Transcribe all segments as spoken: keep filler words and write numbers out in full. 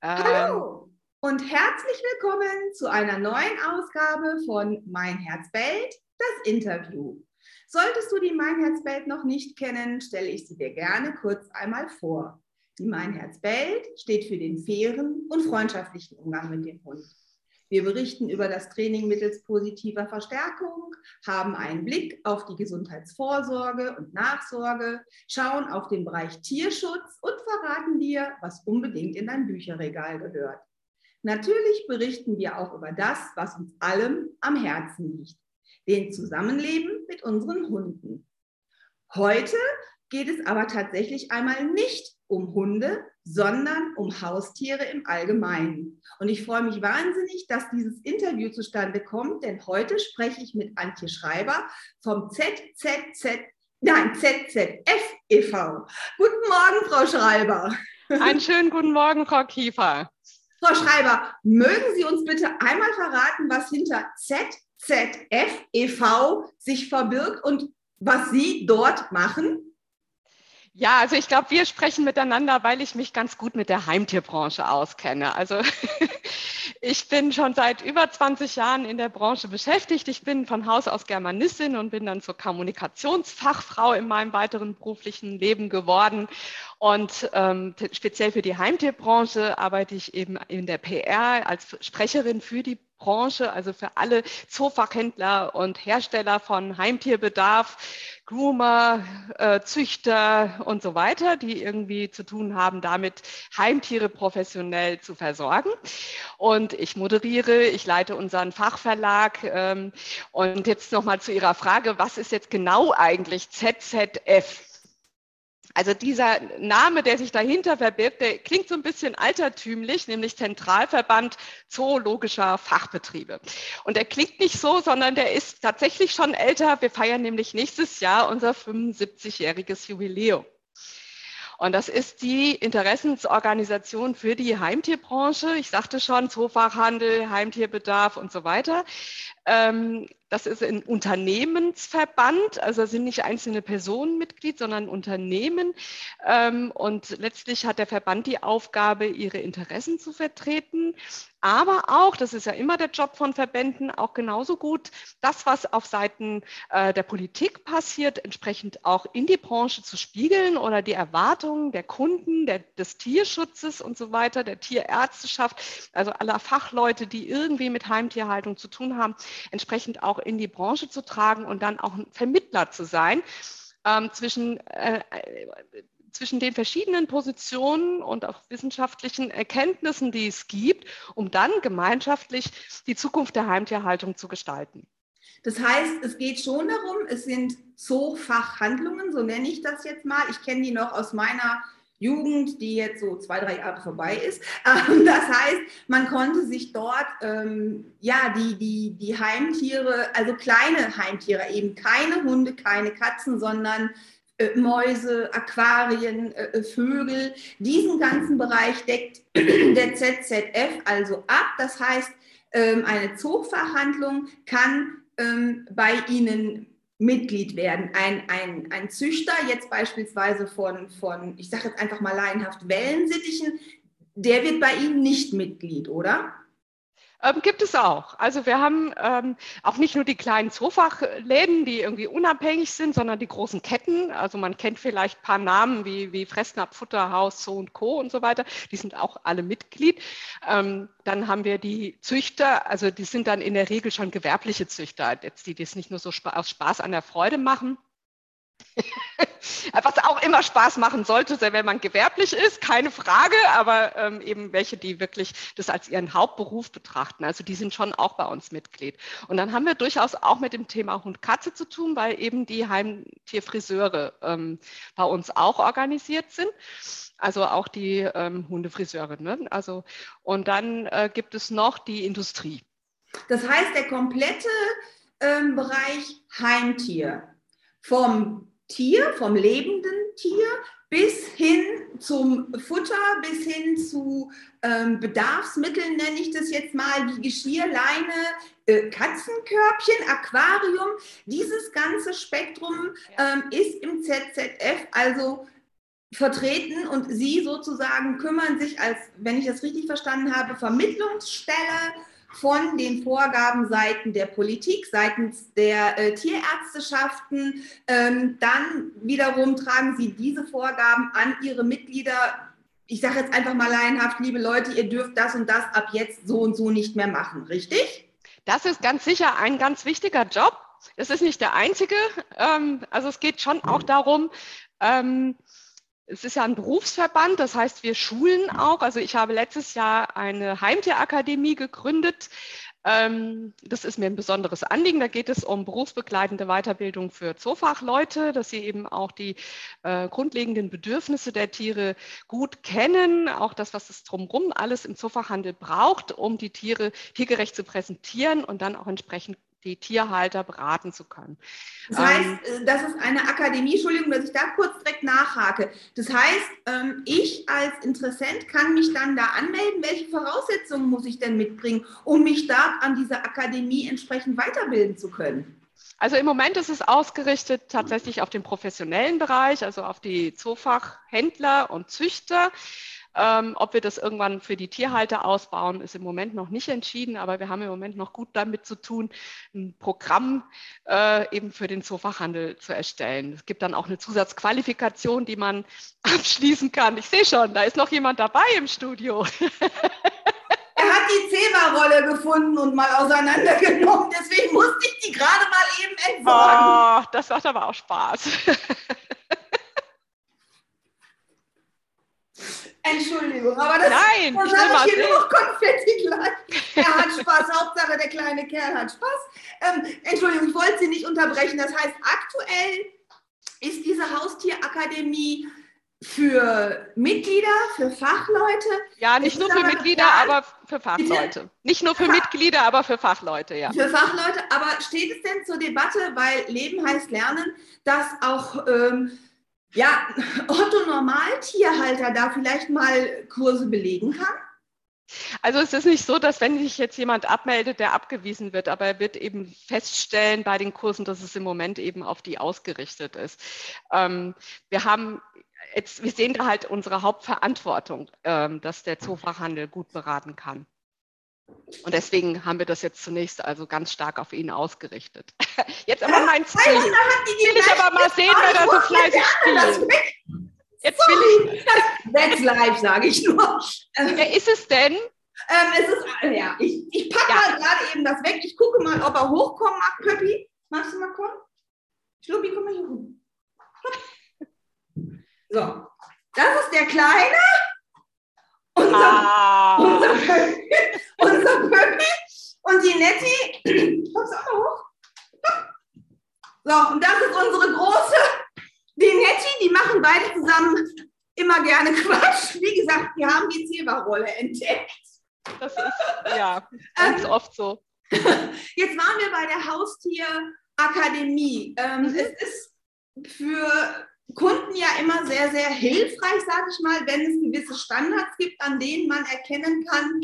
Ähm, Hallo und herzlich willkommen zu einer neuen Ausgabe von Mein Herz bellt, das Interview. Solltest du die Mein Herz bellt noch nicht kennen, stelle ich sie dir gerne kurz einmal vor. Die Mein Herz bellt steht für den fairen und freundschaftlichen Umgang mit dem Hund. Wir berichten über das Training mittels positiver Verstärkung, haben einen Blick auf die Gesundheitsvorsorge und Nachsorge, schauen auf den Bereich Tierschutz und verraten dir, was unbedingt in dein Bücherregal gehört. Natürlich berichten wir auch über das, was uns allem am Herzen liegt, den Zusammenleben mit unseren Hunden. Heute geht es aber tatsächlich einmal nicht um Hunde, sondern um Haustiere im Allgemeinen. Und ich freue mich wahnsinnig, dass dieses Interview zustande kommt, denn heute spreche ich mit Antje Schreiber vom Z Z Z, nein, Z Z F e V. Guten Morgen, Frau Schreiber. einen schönen guten Morgen, Frau Kiefer. Frau Schreiber, mögen Sie uns bitte einmal verraten, was hinter Z Z F e V sich verbirgt und was Sie dort machen? Ja, also ich glaube, wir sprechen miteinander, weil ich mich ganz gut mit der Heimtierbranche auskenne. Also ich bin schon seit über zwanzig Jahren in der Branche beschäftigt. Ich bin von Haus aus Germanistin und bin dann zur Kommunikationsfachfrau in meinem weiteren beruflichen Leben geworden. Und ähm, speziell für die Heimtierbranche arbeite ich eben in der P R als Sprecherin für die Branche, also für alle Zoofachhändler und Hersteller von Heimtierbedarf, Groomer, äh, Züchter und so weiter, die irgendwie zu tun haben, damit Heimtiere professionell zu versorgen. Und ich moderiere, ich leite unseren Fachverlag. Ähm, und jetzt nochmal zu Ihrer Frage, was ist jetzt genau eigentlich Z Z F? Also dieser Name, der sich dahinter verbirgt, der klingt so ein bisschen altertümlich, nämlich Zentralverband Zoologischer Fachbetriebe. Und der klingt nicht so, sondern der ist tatsächlich schon älter. Wir feiern nämlich nächstes Jahr unser fünfundsiebzigjähriges Jubiläum. Und das ist die Interessensorganisation für die Heimtierbranche. Ich sagte schon, Zoofachhandel, Heimtierbedarf und so weiter. Das ist ein Unternehmensverband, also sind nicht einzelne Personen Mitglied, sondern Unternehmen. Und letztlich hat der Verband die Aufgabe, ihre Interessen zu vertreten. Aber auch, das ist ja immer der Job von Verbänden, auch genauso gut das, was auf Seiten der Politik passiert, entsprechend auch in die Branche zu spiegeln oder die Erwartungen der Kunden, der, des Tierschutzes und so weiter, der Tierärzteschaft, also aller Fachleute, die irgendwie mit Heimtierhaltung zu tun haben, entsprechend auch in die Branche zu tragen und dann auch ein Vermittler zu sein ähm, zwischen, äh, zwischen den verschiedenen Positionen und auch wissenschaftlichen Erkenntnissen, die es gibt, um dann gemeinschaftlich die Zukunft der Heimtierhaltung zu gestalten. Das heißt, es geht schon darum, es sind Zoofachhandlungen, so nenne ich das jetzt mal. Ich kenne die noch aus meiner Jugend, die jetzt so zwei, drei Jahre vorbei ist. Das heißt, man konnte sich dort ähm, ja die, die, die Heimtiere, also kleine Heimtiere, eben keine Hunde, keine Katzen, sondern äh, Mäuse, Aquarien, äh, Vögel. Diesen ganzen Bereich deckt der Z Z F also ab. Das heißt, ähm, eine Zoofachhandlung kann ähm, bei Ihnen Mitglied werden. Ein, ein, ein Züchter, jetzt beispielsweise von, von ich sage jetzt einfach mal laienhaft, Wellensittichen, der wird bei Ihnen nicht Mitglied, oder? Ähm, gibt es auch. Also wir haben ähm, auch nicht nur die kleinen Zoofachläden, die irgendwie unabhängig sind, sondern die großen Ketten. Also man kennt vielleicht ein paar Namen wie, wie Fressnapf, Futterhaus, Zoo und Co. und so weiter. Die sind auch alle Mitglied. Ähm, dann haben wir die Züchter, also die sind dann in der Regel schon gewerbliche Züchter, jetzt die das nicht nur so aus Spaß an der Freude machen. Was auch immer Spaß machen sollte, wenn man gewerblich ist, keine Frage, aber ähm, eben welche, die wirklich das als ihren Hauptberuf betrachten. Also die sind schon auch bei uns Mitglied. Und dann haben wir durchaus auch mit dem Thema Hund-Katze zu tun, weil eben die Heimtierfriseure ähm, bei uns auch organisiert sind. Also auch die ähm, Hundefriseure. Ne? Also, und dann äh, gibt es noch die Industrie. Das heißt, der komplette ähm, Bereich Heimtier, vom Tier, vom lebenden Tier bis hin zum Futter, bis hin zu ähm, Bedarfsmitteln, nenne ich das jetzt mal, wie Geschirr, Leine, äh, Katzenkörbchen, Aquarium. Dieses ganze Spektrum ähm, ist im Z Z F also vertreten und Sie sozusagen kümmern sich als, wenn ich das richtig verstanden habe, Vermittlungsstelle von den Vorgaben seitens der Politik, seitens der äh, Tierärzteschaften. Ähm, dann wiederum tragen Sie diese Vorgaben an Ihre Mitglieder. Ich sage jetzt einfach mal laienhaft, liebe Leute, ihr dürft das und das ab jetzt so und so nicht mehr machen, richtig? Das ist ganz sicher ein ganz wichtiger Job. Es ist nicht der einzige. Ähm, also es geht schon auch darum, ähm, es ist ja ein Berufsverband, das heißt, wir schulen auch. Also ich habe letztes Jahr eine Heimtierakademie gegründet. Ähm, das ist mir ein besonderes Anliegen. Da geht es um berufsbegleitende Weiterbildung für Zoofachleute, dass sie eben auch die äh, grundlegenden Bedürfnisse der Tiere gut kennen, auch das, was es drumherum alles im Zoofachhandel braucht, um die Tiere tiergerecht zu präsentieren und dann auch entsprechend die Tierhalter beraten zu können. Das heißt, das ist eine Akademie, Entschuldigung, dass ich da kurz direkt nachhake. Das heißt, ich als Interessent kann mich dann da anmelden. Welche Voraussetzungen muss ich denn mitbringen, um mich da an dieser Akademie entsprechend weiterbilden zu können? Also im Moment ist es ausgerichtet tatsächlich auf den professionellen Bereich, also auf die Zoofachhändler und Züchter. Ähm, ob wir das irgendwann für die Tierhalter ausbauen, ist im Moment noch nicht entschieden, aber wir haben im Moment noch gut damit zu tun, ein Programm äh, eben für den Zoofachhandel zu erstellen. Es gibt dann auch eine Zusatzqualifikation, die man abschließen kann. Ich sehe schon, da ist noch jemand dabei im Studio. Er hat die Zebra-Rolle gefunden und mal auseinandergenommen, deswegen musste ich die gerade mal eben entsorgen. Oh, das macht aber auch Spaß. Entschuldigung, aber das, Nein, das habe ich hier nur noch Konfetti gleich. Er hat Spaß, Hauptsache der kleine Kerl hat Spaß. Ähm, Entschuldigung, ich wollte Sie nicht unterbrechen. Das heißt, aktuell ist diese Haustierakademie für Mitglieder, für Fachleute? Ja, nicht nur für Mitglieder, aber für Fachleute. Nicht nur für Mitglieder, aber für Fachleute, ja. Für Fachleute, aber steht es denn zur Debatte, weil Leben heißt Lernen, dass auch ähm, ja, Otto-Normal-Tierhalter da vielleicht mal Kurse belegen kann? Also es ist nicht so, dass wenn sich jetzt jemand abmeldet, der abgewiesen wird, aber er wird eben feststellen bei den Kursen, dass es im Moment eben auf die ausgerichtet ist. Ähm, wir haben jetzt, wir sehen da halt unsere Hauptverantwortung, ähm, dass der Zoofachhandel gut beraten kann. Und deswegen haben wir das jetzt zunächst also ganz stark auf ihn ausgerichtet. Jetzt aber mein Spiel. Also, da hat die will ich aber mal sehen, wer da so fleißig spielt. Jetzt will ich. That's live, sage ich nur. Wer ist es denn? Ähm, es ist, ja, ich, ich packe ja. mal gerade eben das weg. Ich gucke mal, ob er hochkommen mag. Pöppi, magst du mal kommen? Schluppi, komm mal hier rum. So, das ist der Kleine. Unser, ah. unser Pöppi. Unser Pöppi. Und die Netti. Kommst du auch mal hoch? So, und das ist unsere große. Die Netti, die machen beide zusammen immer gerne Quatsch. Wie gesagt, wir haben die Zebra-Rolle entdeckt. Das ist, ja, ganz ähm, oft so. Jetzt waren wir bei der Haustierakademie. Ähm, mhm. Es ist für Kunden ja immer sehr, sehr hilfreich, sage ich mal, wenn es gewisse Standards gibt, an denen man erkennen kann,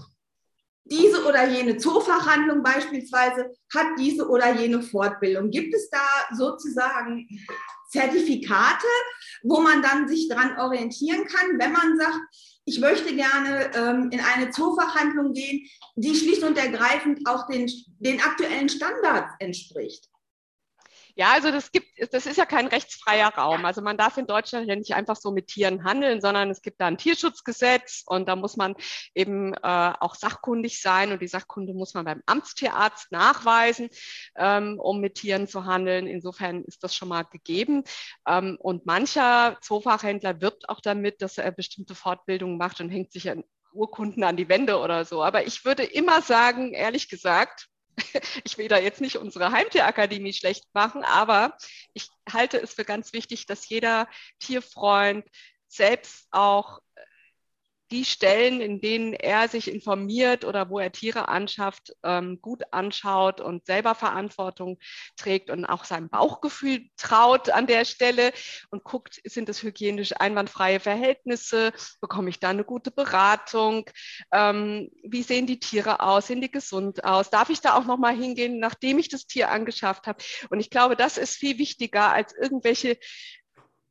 diese oder jene Zoofachhandlung beispielsweise hat diese oder jene Fortbildung. Gibt es da sozusagen Zertifikate, wo man dann sich dran orientieren kann, wenn man sagt, ich möchte gerne ähm, in eine Zoofachhandlung gehen, die schlicht und ergreifend auch den, den aktuellen Standards entspricht? Ja, also das gibt, das ist ja kein rechtsfreier Raum. Also man darf in Deutschland ja nicht einfach so mit Tieren handeln, sondern es gibt da ein Tierschutzgesetz und da muss man eben äh, auch sachkundig sein und die Sachkunde muss man beim Amtstierarzt nachweisen, ähm, um mit Tieren zu handeln. Insofern ist das schon mal gegeben. Ähm, und mancher Zoofachhändler wirbt auch damit, dass er bestimmte Fortbildungen macht und hängt sich an Urkunden an die Wände oder so. Aber ich würde immer sagen, ehrlich gesagt, ich will da jetzt nicht unsere Heimtierakademie schlecht machen, aber ich halte es für ganz wichtig, dass jeder Tierfreund selbst auch die Stellen, in denen er sich informiert oder wo er Tiere anschafft, ähm, gut anschaut und selber Verantwortung trägt und auch seinem Bauchgefühl traut an der Stelle und guckt, sind es hygienisch einwandfreie Verhältnisse, bekomme ich da eine gute Beratung, ähm, wie sehen die Tiere aus, sehen die gesund aus, darf ich da auch nochmal hingehen, nachdem ich das Tier angeschafft habe? Und ich glaube, das ist viel wichtiger als irgendwelche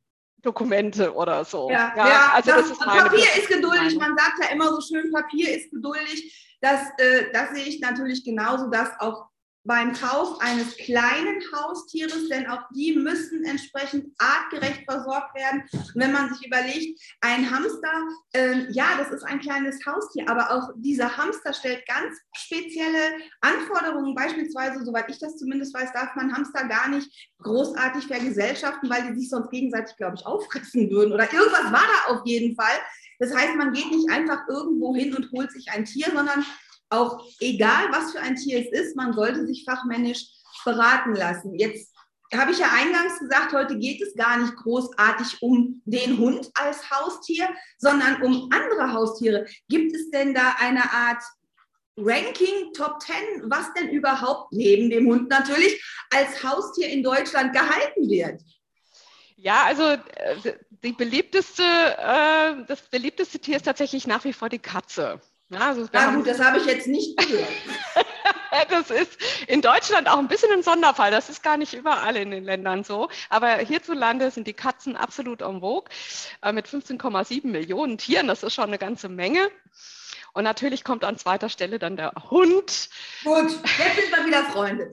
Dokumente oder so. Ja, Ja, ja, also das, das ist meine Papier ist geduldig. Meinung. Man sagt ja immer so schön, Papier ist geduldig. Das, äh, das sehe ich natürlich genauso, dass auch beim Kauf eines kleinen Haustieres, denn auch die müssen entsprechend artgerecht versorgt werden. Und wenn man sich überlegt, ein Hamster, äh, ja, das ist ein kleines Haustier, aber auch dieser Hamster stellt ganz spezielle Anforderungen. Beispielsweise, soweit ich das zumindest weiß, darf man Hamster gar nicht großartig vergesellschaften, weil die sich sonst gegenseitig, glaube ich, auffressen würden. Oder irgendwas war da auf jeden Fall. Das heißt, man geht nicht einfach irgendwo hin und holt sich ein Tier, sondern auch egal, was für ein Tier es ist, man sollte sich fachmännisch beraten lassen. Jetzt habe ich ja eingangs gesagt, heute geht es gar nicht großartig um den Hund als Haustier, sondern um andere Haustiere. Gibt es denn da eine Art Ranking, Top Ten, was denn überhaupt neben dem Hund natürlich als Haustier in Deutschland gehalten wird? Ja, also die beliebteste, äh, das beliebteste Tier ist tatsächlich nach wie vor die Katze. Ja, also Na gut, das habe ich jetzt nicht gehört. Das ist in Deutschland auch ein bisschen ein Sonderfall. Das ist gar nicht überall in den Ländern so. Aber hierzulande sind die Katzen absolut en vogue äh, mit fünfzehn Komma sieben Millionen Tieren. Das ist schon eine ganze Menge. Und natürlich kommt an zweiter Stelle dann der Hund. Gut, jetzt sind wir wieder Freunde.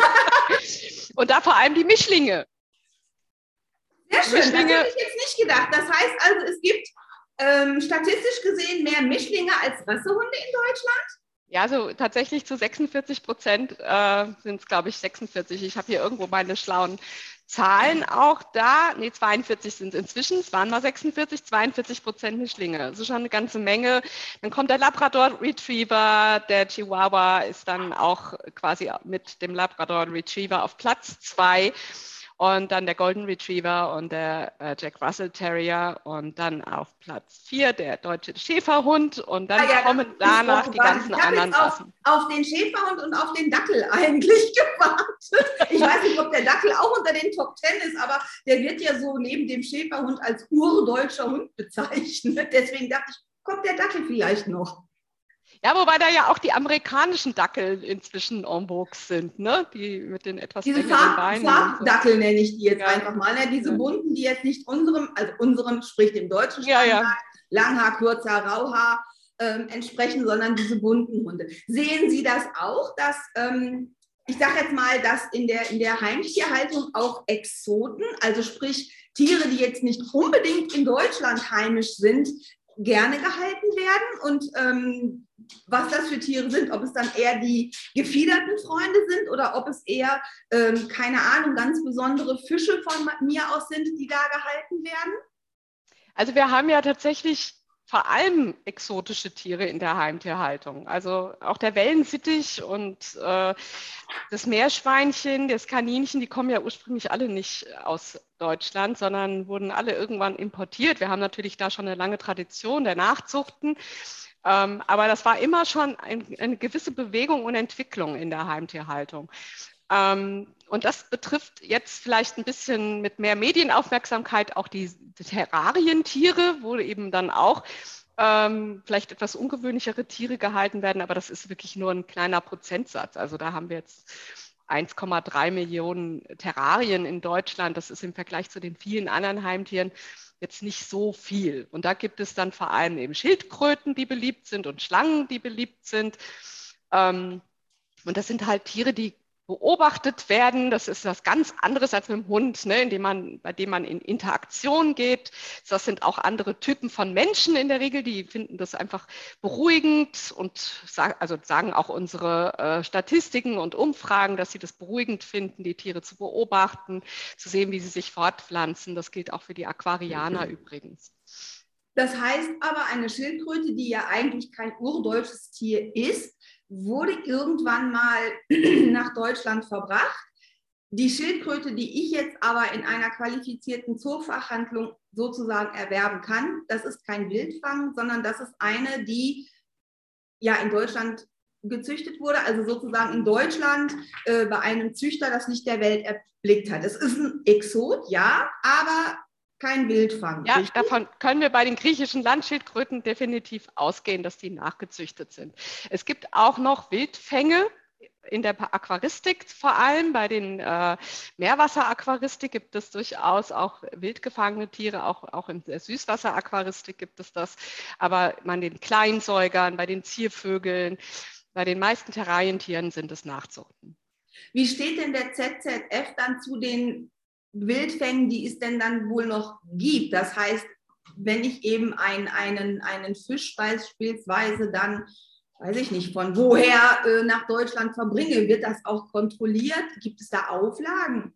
Und da vor allem die Mischlinge. Sehr schön, Mischlinge. Das hätte ich jetzt nicht gedacht. Das heißt also, es gibt ähm, statistisch gesehen mehr Mischlinge als Rassehunde in Deutschland? Ja, so tatsächlich zu sechsundvierzig Prozent äh, sind es, glaube ich, sechsundvierzig. Ich habe hier irgendwo meine schlauen Zahlen auch da. Nee, zweiundvierzig sind es inzwischen. Es waren mal sechsundvierzig, zweiundvierzig Prozent Mischlinge. Das ist schon eine ganze Menge. Dann kommt der Labrador Retriever, der Chihuahua ist dann auch quasi mit dem Labrador Retriever auf Platz zwei. Und dann der Golden Retriever und der äh, Jack Russell Terrier und dann auf Platz vier der deutsche Schäferhund und dann ah, ja, kommen danach die ganzen anderen Rassen. Ich habe auf, auf den Schäferhund und auf den Dackel eigentlich gewartet. Ich weiß nicht, ob der Dackel auch unter den Top Ten ist, aber der wird ja so neben dem Schäferhund als urdeutscher Hund bezeichnet. Deswegen dachte ich, kommt der Dackel vielleicht noch. Ja, wobei da ja auch die amerikanischen Dackel inzwischen en vogue sind, ne? Die mit den etwas Diese Farb, Beinen. Farbdackel so. Nenne ich die jetzt ja. einfach mal. Ne? Diese ja. bunten, die jetzt nicht unserem, also unserem, sprich dem deutschen Standard, ja, ja. Langhaar, Kurzhaar, Rauhaar ähm, entsprechen, sondern diese bunten Hunde. Sehen Sie das auch, dass, ähm, ich sage jetzt mal, dass in der, in der Heimtierhaltung auch Exoten, also sprich Tiere, die jetzt nicht unbedingt in Deutschland heimisch sind, gerne gehalten werden und ähm, was das für Tiere sind, ob es dann eher die gefiederten Freunde sind oder ob es eher, ähm, keine Ahnung, ganz besondere Fische von mir aus sind, die da gehalten werden? Also wir haben ja tatsächlich vor allem exotische Tiere in der Heimtierhaltung. Also auch der Wellensittich und äh, das Meerschweinchen, das Kaninchen, die kommen ja ursprünglich alle nicht aus Deutschland, sondern wurden alle irgendwann importiert. Wir haben natürlich da schon eine lange Tradition der Nachzuchten. Ähm, aber das war immer schon ein, eine gewisse Bewegung und Entwicklung in der Heimtierhaltung. Ähm, und das betrifft jetzt vielleicht ein bisschen mit mehr Medienaufmerksamkeit auch die, die Terrarientiere, wo eben dann auch ähm, vielleicht etwas ungewöhnlichere Tiere gehalten werden, aber das ist wirklich nur ein kleiner Prozentsatz. Also da haben wir jetzt eins Komma drei Millionen Terrarien in Deutschland. Das ist im Vergleich zu den vielen anderen Heimtieren jetzt nicht so viel. Und da gibt es dann vor allem eben Schildkröten, die beliebt sind und Schlangen, die beliebt sind. Ähm, und das sind halt Tiere, die beobachtet werden. Das ist was ganz anderes als mit dem Hund, ne, indem man, bei dem man in Interaktion geht. Das sind auch andere Typen von Menschen in der Regel, die finden das einfach beruhigend und sagen, also sagen auch unsere äh, Statistiken und Umfragen, dass sie das beruhigend finden, die Tiere zu beobachten, zu sehen, wie sie sich fortpflanzen. Das gilt auch für die Aquarianer übrigens. Das heißt aber, eine Schildkröte, die ja eigentlich kein urdeutsches Tier ist, wurde irgendwann mal nach Deutschland verbracht. Die Schildkröte, die ich jetzt aber in einer qualifizierten Zoofachhandlung sozusagen erwerben kann, das ist kein Wildfang, sondern das ist eine, die ja in Deutschland gezüchtet wurde, also sozusagen in Deutschland äh, bei einem Züchter das Licht der Welt erblickt hat. Es ist ein Exot, ja, aber kein Wildfang. Ja, richtig? Davon können wir bei den griechischen Landschildkröten definitiv ausgehen, dass die nachgezüchtet sind. Es gibt auch noch Wildfänge in der Aquaristik vor allem. Bei den äh, Meerwasseraquaristik gibt es durchaus auch wild gefangene Tiere, auch, auch in der Süßwasseraquaristik gibt es das. Aber bei den Kleinsäugern, bei den Ziervögeln, bei den meisten Terrarientieren sind es Nachzuchten. Wie steht denn der Z Z F dann zu den Wildfängen, die es denn dann wohl noch gibt? Das heißt, wenn ich eben ein, einen, einen Fisch beispielsweise dann, weiß ich nicht, von woher äh, nach Deutschland verbringe, wird das auch kontrolliert? Gibt es da Auflagen?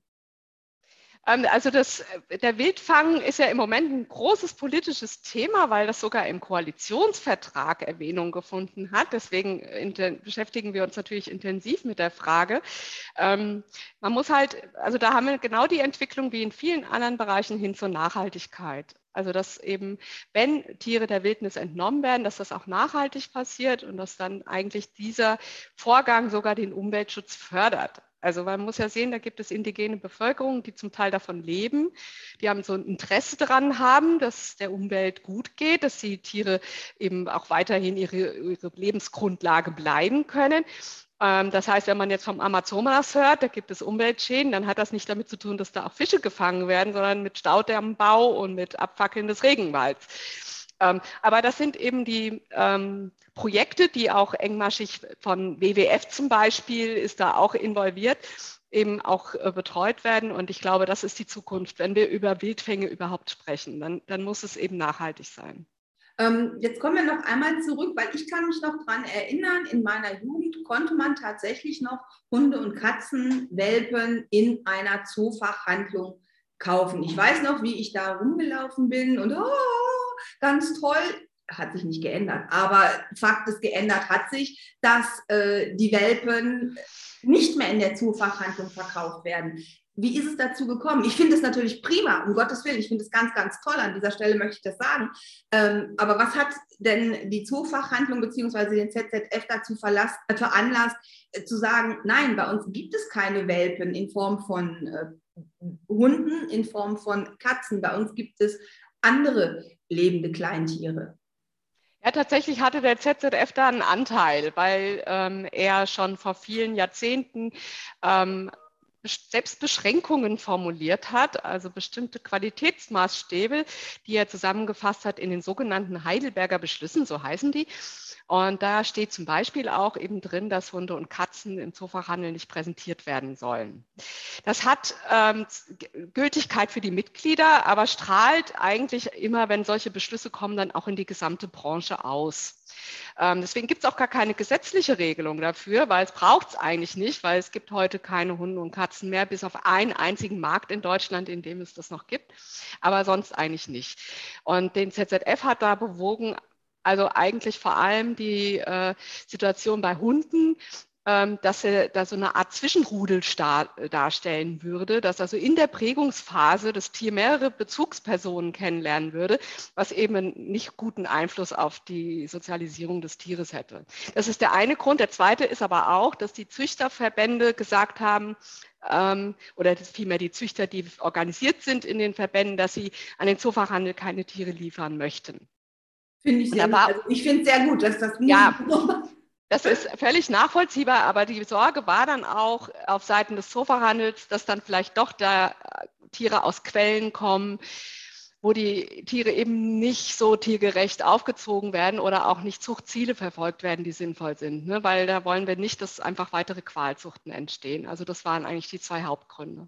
Also das, der Wildfang ist ja im Moment ein großes politisches Thema, weil das sogar im Koalitionsvertrag Erwähnung gefunden hat. Deswegen beschäftigen wir uns natürlich intensiv mit der Frage. Ähm, man muss halt, also da haben wir genau die Entwicklung wie in vielen anderen Bereichen hin zur Nachhaltigkeit. Also dass eben, wenn Tiere der Wildnis entnommen werden, dass das auch nachhaltig passiert und dass dann eigentlich dieser Vorgang sogar den Umweltschutz fördert. Also man muss ja sehen, da gibt es indigene Bevölkerungen, die zum Teil davon leben. Die haben so ein Interesse daran haben, dass es der Umwelt gut geht, dass die Tiere eben auch weiterhin ihre, ihre Lebensgrundlage bleiben können. Das heißt, wenn man jetzt vom Amazonas hört, da gibt es Umweltschäden, dann hat das nicht damit zu tun, dass da auch Fische gefangen werden, sondern mit Staudammbau und mit Abfackeln des Regenwalds. Ähm, aber das sind eben die ähm, Projekte, die auch engmaschig von W W F zum Beispiel ist da auch involviert, eben auch äh, betreut werden. Und ich glaube, das ist die Zukunft. Wenn wir über Wildfänge überhaupt sprechen, dann, dann muss es eben nachhaltig sein. Ähm, jetzt kommen wir noch einmal zurück, weil ich kann mich noch daran erinnern, in meiner Jugend konnte man tatsächlich noch Hunde- und Katzenwelpen in einer Zoofachhandlung kaufen. Ich weiß noch, wie ich da rumgelaufen bin und oh, ganz toll, hat sich nicht geändert. Aber Fakt ist, geändert hat sich, dass äh, die Welpen nicht mehr in der Zoofachhandlung verkauft werden. Wie ist es dazu gekommen? Ich finde es natürlich prima, um Gottes Willen. Ich finde es ganz, ganz toll. An dieser Stelle möchte ich das sagen. Ähm, aber was hat denn die Zoofachhandlung bzw. den Z Z F dazu verlasst, äh, veranlasst, äh, zu sagen, nein, bei uns gibt es keine Welpen in Form von äh, Hunden, in Form von Katzen. Bei uns gibt es andere lebende Kleintiere. Ja, tatsächlich hatte der Z Z F da einen Anteil, weil ähm, er schon vor vielen Jahrzehnten ähm, selbst Beschränkungen formuliert hat, also bestimmte Qualitätsmaßstäbe, die er zusammengefasst hat in den sogenannten Heidelberger Beschlüssen, so heißen die. Und da steht zum Beispiel auch eben drin, dass Hunde und Katzen im Zoofachhandel nicht präsentiert werden sollen. Das hat ähm, Gültigkeit für die Mitglieder, aber strahlt eigentlich immer, wenn solche Beschlüsse kommen, dann auch in die gesamte Branche aus. Ähm, deswegen gibt es auch gar keine gesetzliche Regelung dafür, weil es braucht es eigentlich nicht, weil es gibt heute keine Hunde und Katzen mehr, bis auf einen einzigen Markt in Deutschland, in dem es das noch gibt, aber sonst eigentlich nicht. Und den Z Z F hat da bewogen, also eigentlich vor allem die äh, Situation bei Hunden, ähm, dass er da so eine Art Zwischenrudel darstellen würde, dass also in der Prägungsphase das Tier mehrere Bezugspersonen kennenlernen würde, was eben einen nicht guten Einfluss auf die Sozialisierung des Tieres hätte. Das ist der eine Grund. Der zweite ist aber auch, dass die Züchterverbände gesagt haben, ähm, oder vielmehr die Züchter, die organisiert sind in den Verbänden, dass sie an den Zoofachhandel keine Tiere liefern möchten. Finde ich sehr gut. Also ich finde es sehr gut, dass das ja, das ist völlig nachvollziehbar, aber die Sorge war dann auch auf Seiten des Zoofachhandels, dass dann vielleicht doch da Tiere aus Quellen kommen, wo die Tiere eben nicht so tiergerecht aufgezogen werden oder auch nicht Zuchtziele verfolgt werden, die sinnvoll sind, ne? Weil da wollen wir nicht, dass einfach weitere Qualzuchten entstehen. Also das waren eigentlich die zwei Hauptgründe.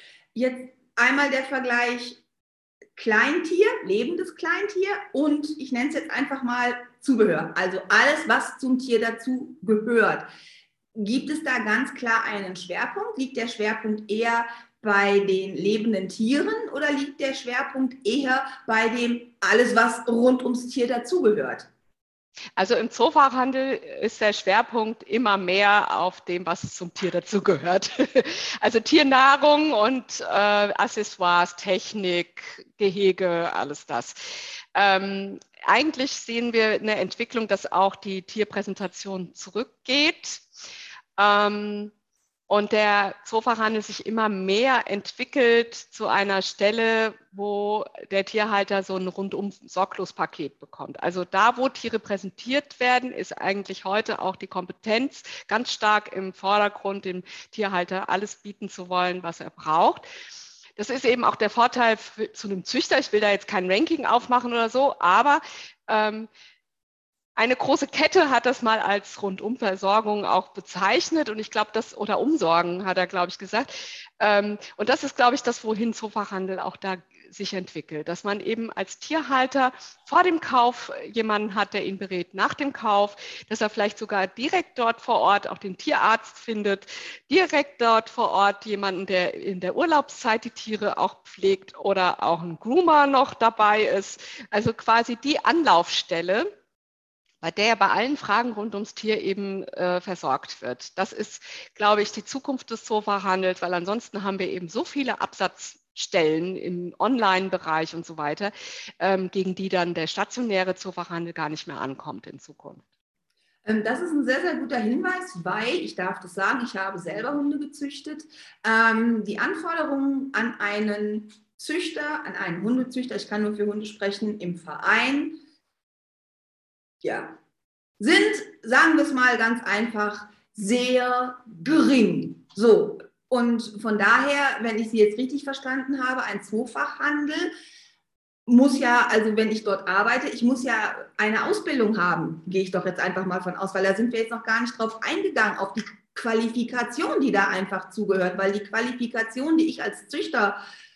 Jetzt einmal der Vergleich Kleintier, lebendes Kleintier und ich nenne es jetzt einfach mal Zubehör, also alles, was zum Tier dazu gehört. Gibt es da ganz klar einen Schwerpunkt? Liegt der Schwerpunkt eher bei den lebenden Tieren oder liegt der Schwerpunkt eher bei dem alles, was rund ums Tier dazugehört? Also im Zoofachhandel ist der Schwerpunkt immer mehr auf dem, was zum Tier dazugehört. Also Tiernahrung und äh, Accessoires, Technik, Gehege, alles das. Ähm, eigentlich sehen wir eine Entwicklung, dass auch die Tierpräsentation zurückgeht. Ähm, Und der Zoofachhandel sich immer mehr entwickelt zu einer Stelle, wo der Tierhalter so ein rundum sorglos Paket bekommt. Also da, wo Tiere präsentiert werden, ist eigentlich heute auch die Kompetenz ganz stark im Vordergrund, dem Tierhalter alles bieten zu wollen, was er braucht. Das ist eben auch der Vorteil für, zu einem Züchter. Ich will da jetzt kein Ranking aufmachen oder so, aber ähm, eine große Kette hat das mal als Rundumversorgung auch bezeichnet und ich glaube, das, oder Umsorgen hat er, glaube ich, gesagt. Ähm, und das ist, glaube ich, das, wohin Zoofachhandel auch da sich entwickelt, dass man eben als Tierhalter vor dem Kauf jemanden hat, der ihn berät nach dem Kauf, dass er vielleicht sogar direkt dort vor Ort auch den Tierarzt findet, direkt dort vor Ort jemanden, der in der Urlaubszeit die Tiere auch pflegt oder auch ein Groomer noch dabei ist. Also quasi die Anlaufstelle, bei der bei allen Fragen rund ums Tier eben äh, versorgt wird. Das ist, glaube ich, die Zukunft des Zoofachhandels, weil ansonsten haben wir eben so viele Absatzstellen im Online-Bereich und so weiter, ähm, gegen die dann der stationäre Zoofachhandel gar nicht mehr ankommt in Zukunft. Das ist ein sehr, sehr guter Hinweis, weil, ich darf das sagen, ich habe selber Hunde gezüchtet. Ähm, die Anforderungen an einen Züchter, an einen Hundezüchter, ich kann nur für Hunde sprechen, im Verein, ja, sind, sagen wir es mal ganz einfach, sehr gering. So, und von daher, wenn ich Sie jetzt richtig verstanden habe, ein Zoofachhandel muss ja, also wenn ich dort arbeite, ich muss ja eine Ausbildung haben, gehe ich doch jetzt einfach mal von aus, weil da sind wir jetzt noch gar nicht drauf eingegangen, auf die Qualifikation, die da einfach zugehört, weil die Qualifikation, die ich als Züchter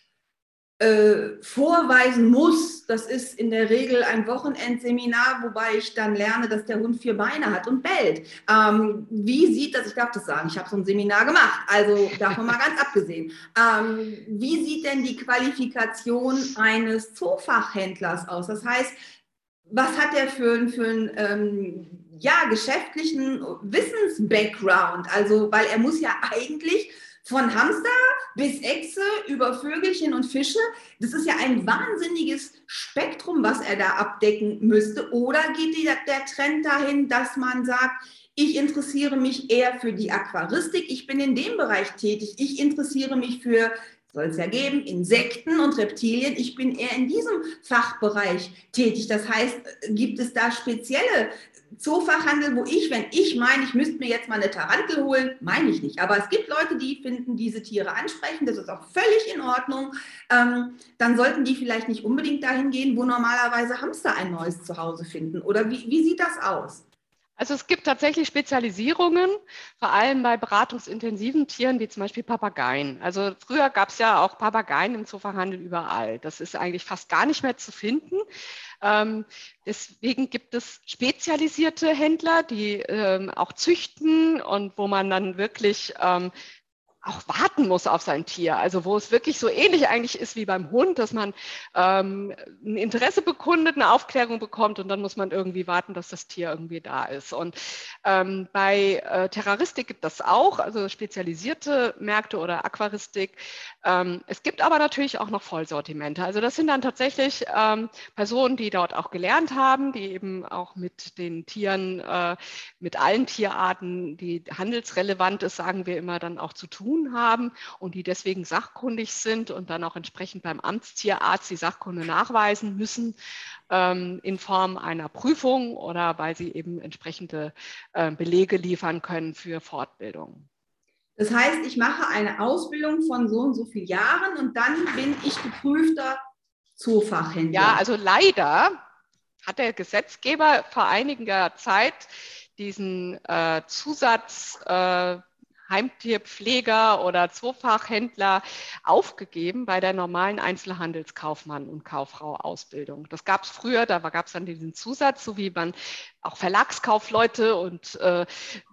Äh, vorweisen muss, das ist in der Regel ein Wochenendseminar, wobei ich dann lerne, dass der Hund vier Beine hat und bellt. Ähm, wie sieht das, ich darf das sagen, ich habe so ein Seminar gemacht, also davon mal ganz abgesehen. Ähm, wie sieht denn die Qualifikation eines Zoofachhändlers aus? Das heißt, was hat er für, für einen ähm, ja, geschäftlichen Wissens-Background? Also, weil er muss ja eigentlich von Hamster bis Echse über Vögelchen und Fische, das ist ja ein wahnsinniges Spektrum, was er da abdecken müsste. Oder geht die, der Trend dahin, dass man sagt, ich interessiere mich eher für die Aquaristik, ich bin in dem Bereich tätig, ich interessiere mich für, soll es ja geben, Insekten und Reptilien, ich bin eher in diesem Fachbereich tätig. Das heißt, gibt es da spezielle Zoofachhandel, wo ich, wenn ich meine, ich müsste mir jetzt mal eine Tarantel holen, meine ich nicht. Aber es gibt Leute, die finden diese Tiere ansprechend, das ist auch völlig in Ordnung. Ähm, dann sollten die vielleicht nicht unbedingt dahin gehen, wo normalerweise Hamster ein neues Zuhause finden. Oder wie, wie sieht das aus? Also es gibt tatsächlich Spezialisierungen, vor allem bei beratungsintensiven Tieren, wie zum Beispiel Papageien. Also früher gab es ja auch Papageien im Zoofachhandel überall. Das ist eigentlich fast gar nicht mehr zu finden. Ähm, deswegen gibt es spezialisierte Händler, die ähm, auch züchten und wo man dann wirklich ähm, auch warten muss auf sein Tier. Also wo es wirklich so ähnlich eigentlich ist wie beim Hund, dass man ähm, ein Interesse bekundet, eine Aufklärung bekommt und dann muss man irgendwie warten, dass das Tier irgendwie da ist. Und ähm, bei äh, Terroristik gibt das auch, also spezialisierte Märkte oder Aquaristik. Ähm, es gibt aber natürlich auch noch Vollsortimente. Also das sind dann tatsächlich ähm, Personen, die dort auch gelernt haben, die eben auch mit den Tieren, äh, mit allen Tierarten, die handelsrelevant ist, sagen wir immer, dann auch zu tun haben und die deswegen sachkundig sind und dann auch entsprechend beim Amtstierarzt die Sachkunde nachweisen müssen ähm, in Form einer Prüfung oder weil sie eben entsprechende äh, Belege liefern können für Fortbildung. Das heißt, ich mache eine Ausbildung von so und so vielen Jahren und dann bin ich geprüfter Zoofachhändler. Ja, also leider hat der Gesetzgeber vor einiger Zeit diesen äh, Zusatz äh, Heimtierpfleger oder Zoofachhändler aufgegeben bei der normalen Einzelhandelskaufmann- und Kauffrau-Ausbildung. Das gab es früher, da gab es dann diesen Zusatz, so wie man auch Verlagskaufleute und äh,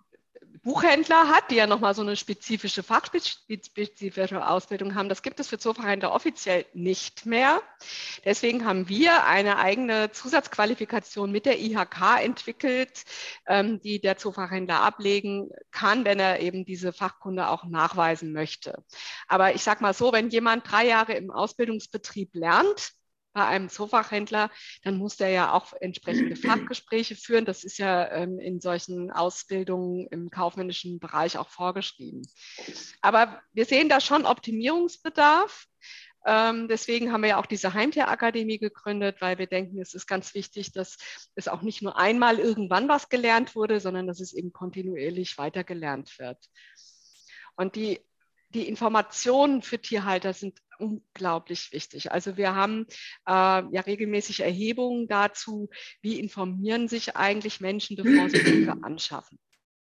Buchhändler hat, die ja nochmal so eine spezifische, fachspezifische Ausbildung haben. Das gibt es für Zoofachhändler offiziell nicht mehr. Deswegen haben wir eine eigene Zusatzqualifikation mit der I H K entwickelt, ähm, die der Zoofachhändler ablegen kann, wenn er eben diese Fachkunde auch nachweisen möchte. Aber ich sage mal so, wenn jemand drei Jahre im Ausbildungsbetrieb lernt, bei einem Zoofachhändler, dann muss der ja auch entsprechende Fachgespräche führen. Das ist ja ähm, in solchen Ausbildungen im kaufmännischen Bereich auch vorgeschrieben. Aber wir sehen da schon Optimierungsbedarf. Ähm, deswegen haben wir ja auch diese Heimtierakademie gegründet, weil wir denken, es ist ganz wichtig, dass es auch nicht nur einmal irgendwann was gelernt wurde, sondern dass es eben kontinuierlich weitergelernt wird. Und die, die Informationen für Tierhalter sind unglaublich wichtig. Also wir haben äh, ja regelmäßig Erhebungen dazu, wie informieren sich eigentlich Menschen, bevor sie Tiere anschaffen.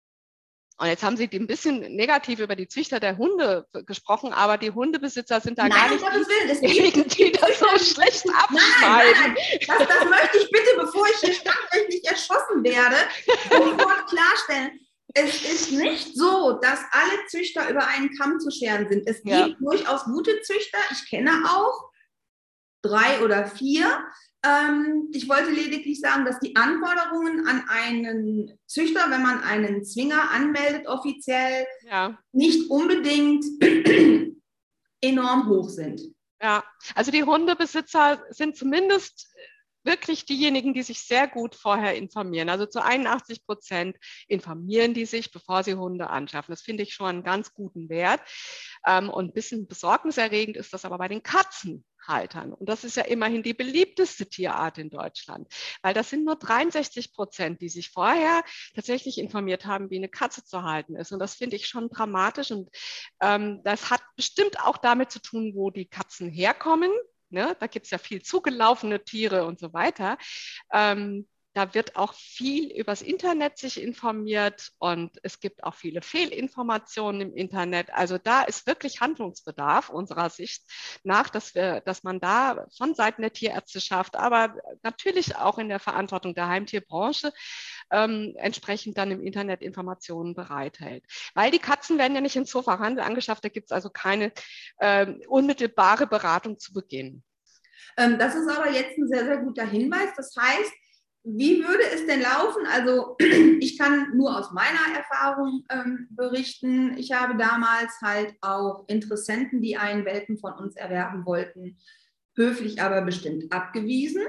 Und jetzt haben Sie ein bisschen negativ über die Züchter der Hunde gesprochen, aber die Hundebesitzer sind da nein, gar nicht um Gottes Willen, es diejenigen, die das so schlecht abschneiden. Nein, nein, nein. Das, das möchte ich bitte, bevor ich hier standrechtlich erschossen werde, sofort klarstellen. Es ist nicht so, dass alle Züchter über einen Kamm zu scheren sind. Es gibt ja durchaus gute Züchter. Ich kenne auch drei oder vier. Ähm, ich wollte lediglich sagen, dass die Anforderungen an einen Züchter, wenn man einen Zwinger anmeldet offiziell, ja. nicht unbedingt enorm hoch sind. Ja, also die Hundebesitzer sind zumindest wirklich diejenigen, die sich sehr gut vorher informieren. Also zu einundachtzig Prozent informieren die sich, bevor sie Hunde anschaffen. Das finde ich schon einen ganz guten Wert. Und ein bisschen besorgniserregend ist das aber bei den Katzenhaltern. Und das ist ja immerhin die beliebteste Tierart in Deutschland, weil das sind nur dreiundsechzig Prozent, die sich vorher tatsächlich informiert haben, wie eine Katze zu halten ist. Und das finde ich schon dramatisch. Und ähm, das hat bestimmt auch damit zu tun, wo die Katzen herkommen. Ne, da gibt es ja viel zugelaufene Tiere und so weiter. Ähm, da wird auch viel übers Internet sich informiert und es gibt auch viele Fehlinformationen im Internet. Also da ist wirklich Handlungsbedarf unserer Sicht nach, dass wir, dass man da von Seiten der Tierärzteschaft, aber natürlich auch in der Verantwortung der Heimtierbranche ähm, entsprechend dann im Internet Informationen bereithält. Weil die Katzen werden ja nicht im Zoofachhandel angeschafft, da gibt es also keine ähm, unmittelbare Beratung zu Beginn. Ähm, das ist aber jetzt ein sehr, sehr guter Hinweis. Das heißt, wie würde es denn laufen? Also ich kann nur aus meiner Erfahrung ähm, berichten. Ich habe damals halt auch Interessenten, die einen Welpen von uns erwerben wollten, höflich aber bestimmt abgewiesen.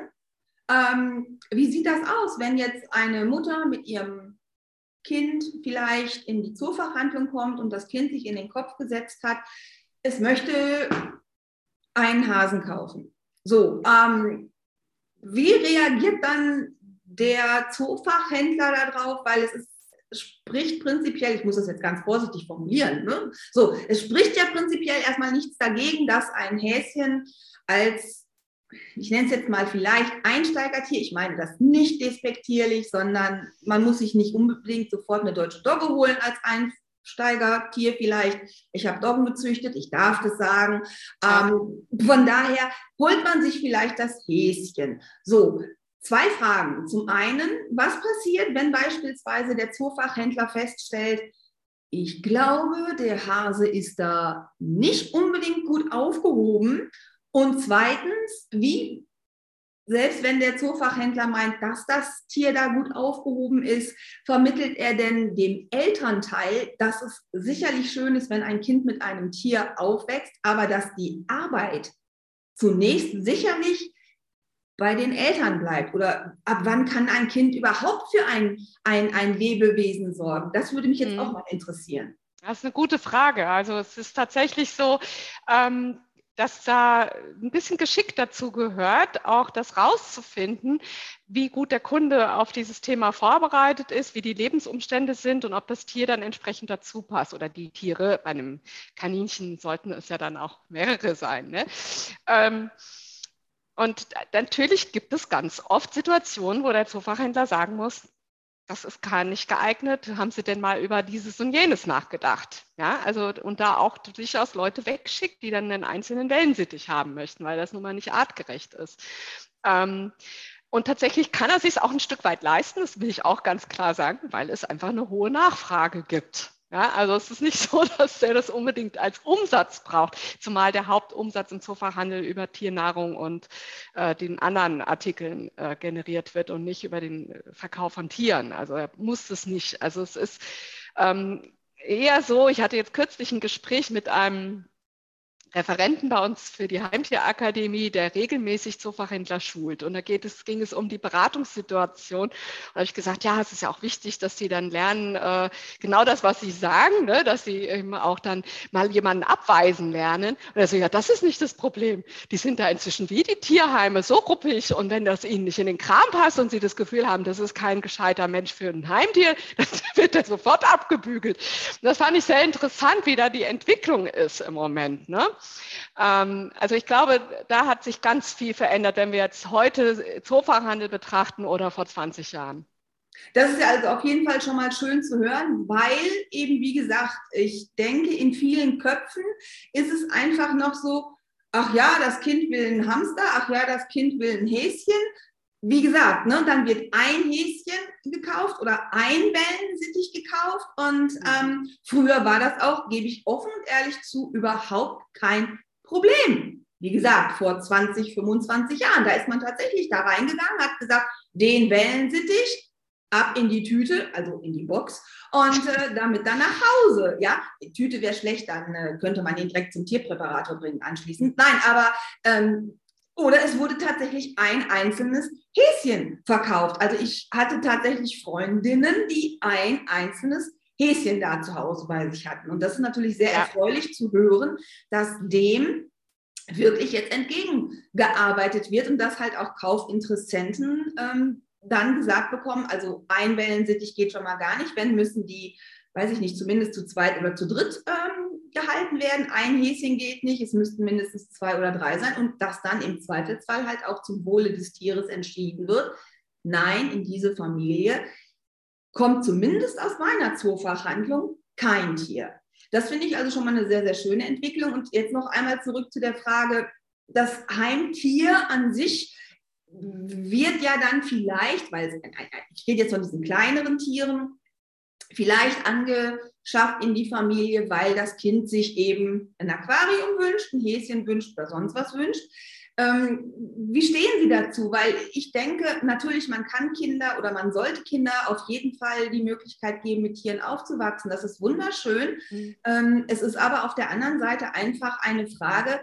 Ähm, wie sieht das aus, wenn jetzt eine Mutter mit ihrem Kind vielleicht in die Zoofachhandlung kommt und das Kind sich in den Kopf gesetzt hat, es möchte einen Hasen kaufen? So, ähm, wie reagiert dann der Zoofachhändler darauf? Weil es ist, spricht prinzipiell, ich muss das jetzt ganz vorsichtig formulieren, ne? So, es spricht ja prinzipiell erstmal nichts dagegen, dass ein Häschen als, ich nenne es jetzt mal vielleicht Einsteigertier, ich meine das nicht despektierlich, sondern man muss sich nicht unbedingt sofort eine deutsche Dogge holen als Einsteigertier vielleicht. Ich habe Doggen gezüchtet, ich darf das sagen. Ähm, von daher holt man sich vielleicht das Häschen. So, zwei Fragen. Zum einen, was passiert, wenn beispielsweise der Zoofachhändler feststellt, ich glaube, der Hase ist da nicht unbedingt gut aufgehoben? Und zweitens, wie, selbst wenn der Zoofachhändler meint, dass das Tier da gut aufgehoben ist, vermittelt er denn dem Elternteil, dass es sicherlich schön ist, wenn ein Kind mit einem Tier aufwächst, aber dass die Arbeit zunächst sicherlich bei den Eltern bleibt? Oder ab wann kann ein Kind überhaupt für ein, ein, ein Lebewesen sorgen? Das würde mich jetzt auch mal interessieren. Das ist eine gute Frage. Also es ist tatsächlich so, ähm, dass da ein bisschen Geschick dazu gehört, auch das rauszufinden, wie gut der Kunde auf dieses Thema vorbereitet ist, wie die Lebensumstände sind und ob das Tier dann entsprechend dazu passt. Oder die Tiere, bei einem Kaninchen sollten es ja dann auch mehrere sein. Ne? Ähm, und natürlich gibt es ganz oft Situationen, wo der Zoofachhändler sagen muss, das ist gar nicht geeignet. Haben Sie denn mal über dieses und jenes nachgedacht? Ja, also und da auch durchaus Leute wegschickt, die dann einen einzelnen Wellensittich haben möchten, weil das nun mal nicht artgerecht ist. Ähm, und tatsächlich kann er sich es auch ein Stück weit leisten, das will ich auch ganz klar sagen, weil es einfach eine hohe Nachfrage gibt. Ja, also es ist nicht so, dass er das unbedingt als Umsatz braucht, zumal der Hauptumsatz im Zoofachhandel über Tiernahrung und äh, den anderen Artikeln äh, generiert wird und nicht über den Verkauf von Tieren. Also er muss es nicht. Also es ist ähm, eher so, ich hatte jetzt kürzlich ein Gespräch mit einem Referenten bei uns für die Heimtierakademie, der regelmäßig Zoofachhändler schult. Und da geht es, ging es um die Beratungssituation. Und da habe ich gesagt, ja, es ist ja auch wichtig, dass sie dann lernen, äh, genau das, was sie sagen, ne, dass sie eben auch dann mal jemanden abweisen lernen. Und er so, ja, das ist nicht das Problem. Die sind da inzwischen wie die Tierheime, so ruppig. Und wenn das ihnen nicht in den Kram passt und sie das Gefühl haben, das ist kein gescheiter Mensch für ein Heimtier, dann wird er sofort abgebügelt. Und das fand ich sehr interessant, wie da die Entwicklung ist im Moment, ne? Also ich glaube, da hat sich ganz viel verändert, wenn wir jetzt heute Zoofachhandel betrachten oder vor zwanzig Jahren. Das ist ja also auf jeden Fall schon mal schön zu hören, weil eben, wie gesagt, ich denke, in vielen Köpfen ist es einfach noch so, ach ja, das Kind will einen Hamster, ach ja, das Kind will ein Häschen. Wie gesagt, ne, dann wird ein Häschen gekauft oder ein Wellensittich gekauft und ähm, früher war das auch, gebe ich offen und ehrlich zu, überhaupt kein Problem. Wie gesagt, vor zwanzig, fünfundzwanzig Jahren, da ist man tatsächlich da reingegangen, hat gesagt, den Wellensittich ab in die Tüte, also in die Box und äh, damit dann nach Hause. Ja, die Tüte wäre schlecht, dann äh, könnte man ihn direkt zum Tierpräparator bringen anschließend. Nein, aber ähm, oder es wurde tatsächlich ein einzelnes Häschen verkauft. Also ich hatte tatsächlich Freundinnen, die ein einzelnes Häschen da zu Hause bei sich hatten. Und das ist natürlich sehr ja. erfreulich zu hören, dass dem wirklich jetzt entgegengearbeitet wird und dass halt auch Kaufinteressenten ähm, dann gesagt bekommen, also ein Wellensittich geht schon mal gar nicht, wenn müssen die, weiß ich nicht, zumindest zu zweit oder zu dritt ähm, gehalten werden. Ein Häschen geht nicht, es müssten mindestens zwei oder drei sein und dass dann im Zweifelsfall halt auch zum Wohle des Tieres entschieden wird. Nein, in diese Familie kommt zumindest aus meiner Zoofachhandlung kein Tier. Das finde ich also schon mal eine sehr, sehr schöne Entwicklung. Und jetzt noch einmal zurück zu der Frage, das Heimtier an sich wird ja dann vielleicht, weil ich rede jetzt von diesen kleineren Tieren, vielleicht angeschafft in die Familie, weil das Kind sich eben ein Aquarium wünscht, ein Häschen wünscht oder sonst was wünscht. Ähm, wie stehen Sie dazu? Weil ich denke, natürlich, man kann Kinder oder man sollte Kinder auf jeden Fall die Möglichkeit geben, mit Tieren aufzuwachsen. Das ist wunderschön. Mhm. Ähm, es ist aber auf der anderen Seite einfach eine Frage,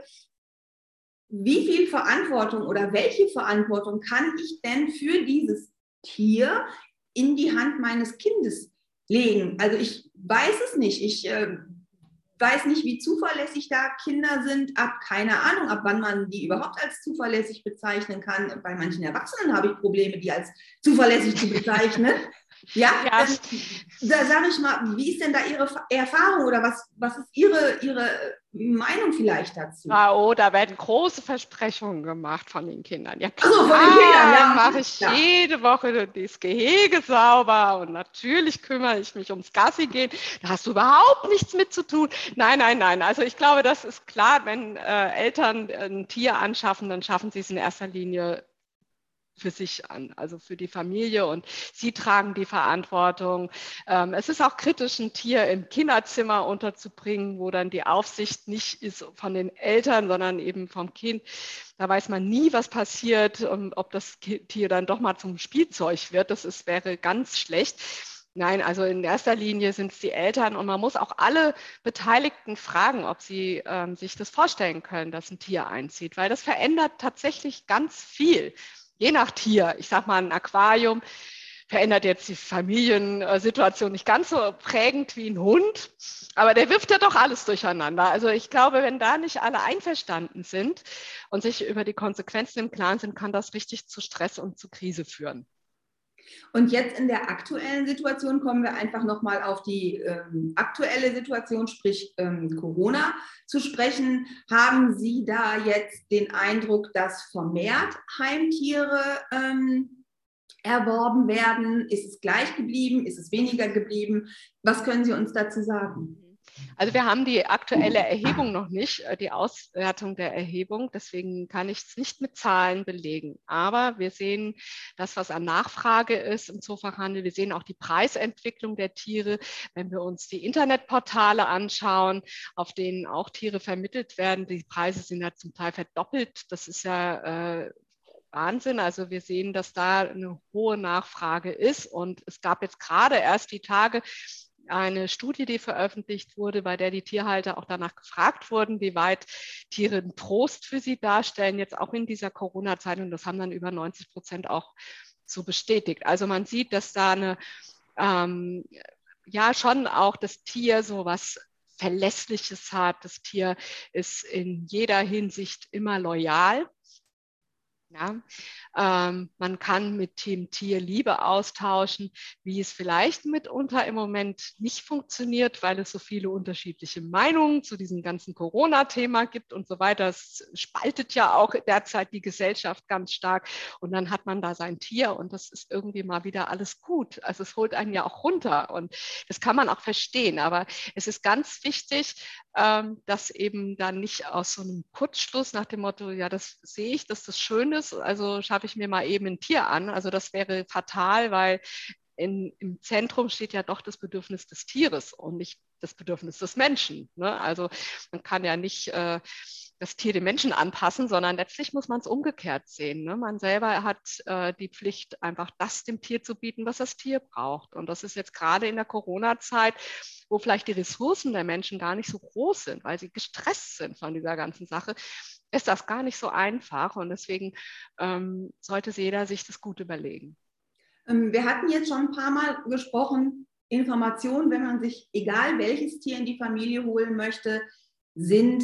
wie viel Verantwortung oder welche Verantwortung kann ich denn für dieses Tier in die Hand meines Kindes legen? Also ich weiß es nicht. Ich äh, weiß nicht, wie zuverlässig da Kinder sind. Ab keine Ahnung, ab wann man die überhaupt als zuverlässig bezeichnen kann. Bei manchen Erwachsenen habe ich Probleme, die als zuverlässig zu bezeichnen. Ja, ja. Ähm, da sage ich mal, wie ist denn da Ihre Erfahrung oder was, was ist Ihre, Ihre Meinung vielleicht dazu? Ah, oh, da werden große Versprechungen gemacht von den Kindern. Ja, klar, also von den Kindern, ja. mache ich ja. jede Woche das Gehege sauber und natürlich kümmere ich mich ums Gassi gehen. Da hast du überhaupt nichts mit zu tun. Nein, nein, nein. Also ich glaube, das ist klar, wenn äh, Eltern ein Tier anschaffen, dann schaffen sie es in erster Linie für sich an, also für die Familie und sie tragen die Verantwortung. Ähm, es ist auch kritisch, ein Tier im Kinderzimmer unterzubringen, wo dann die Aufsicht nicht ist von den Eltern, sondern eben vom Kind. Da weiß man nie, was passiert und ob das Tier dann doch mal zum Spielzeug wird. Das ist, wäre ganz schlecht. Nein, also in erster Linie sind es die Eltern und man muss auch alle Beteiligten fragen, ob sie ähm, sich das vorstellen können, dass ein Tier einzieht, weil das verändert tatsächlich ganz viel. Je nach Tier, ich sage mal, ein Aquarium verändert jetzt die Familiensituation nicht ganz so prägend wie ein Hund, aber der wirft ja doch alles durcheinander. Also ich glaube, wenn da nicht alle einverstanden sind und sich über die Konsequenzen im Klaren sind, kann das richtig zu Stress und zu Krise führen. Und jetzt in der aktuellen Situation kommen wir einfach nochmal auf die ähm, aktuelle Situation, sprich ähm, Corona, zu sprechen. Haben Sie da jetzt den Eindruck, dass vermehrt Heimtiere ähm, erworben werden? Ist es gleich geblieben? Ist es weniger geblieben? Was können Sie uns dazu sagen? Also wir haben die aktuelle Erhebung noch nicht, die Auswertung der Erhebung, deswegen kann ich es nicht mit Zahlen belegen. Aber wir sehen das, was an Nachfrage ist im Zoofachhandel. Wir sehen auch die Preisentwicklung der Tiere, wenn wir uns die Internetportale anschauen, auf denen auch Tiere vermittelt werden. Die Preise sind ja zum Teil verdoppelt. Das ist ja äh, Wahnsinn. Also wir sehen, dass da eine hohe Nachfrage ist. Und es gab jetzt gerade erst die Tage eine Studie, die veröffentlicht wurde, bei der die Tierhalter auch danach gefragt wurden, wie weit Tiere einen Trost für sie darstellen, jetzt auch in dieser Corona-Zeit. Und das haben dann über neunzig Prozent auch so bestätigt. Also man sieht, dass da eine, ähm, ja schon auch das Tier so was Verlässliches hat. Das Tier ist in jeder Hinsicht immer loyal. Ja, ähm, man kann mit dem Tier Liebe austauschen, wie es vielleicht mitunter im Moment nicht funktioniert, weil es so viele unterschiedliche Meinungen zu diesem ganzen Corona-Thema gibt und so weiter. Es spaltet ja auch derzeit die Gesellschaft ganz stark und dann hat man da sein Tier und das ist irgendwie mal wieder alles gut. Also es holt einen ja auch runter und das kann man auch verstehen, aber es ist ganz wichtig, ähm, dass eben dann nicht aus so einem Kurzschluss nach dem Motto, ja, das sehe ich, dass das schön ist, also schaffe ich mir mal eben ein Tier an. Also das wäre fatal, weil in, im Zentrum steht ja doch das Bedürfnis des Tieres und nicht das Bedürfnis des Menschen. Ne? Also man kann ja nicht äh, das Tier dem Menschen anpassen, sondern letztlich muss man es umgekehrt sehen. Ne? Man selber hat äh, die Pflicht, einfach das dem Tier zu bieten, was das Tier braucht. Und das ist jetzt gerade in der Corona-Zeit, wo vielleicht die Ressourcen der Menschen gar nicht so groß sind, weil sie gestresst sind von dieser ganzen Sache, ist das gar nicht so einfach. Und deswegen ähm, sollte jeder sich das gut überlegen. Wir hatten jetzt schon ein paar Mal gesprochen, Informationen, wenn man sich, egal welches Tier in die Familie holen möchte, sind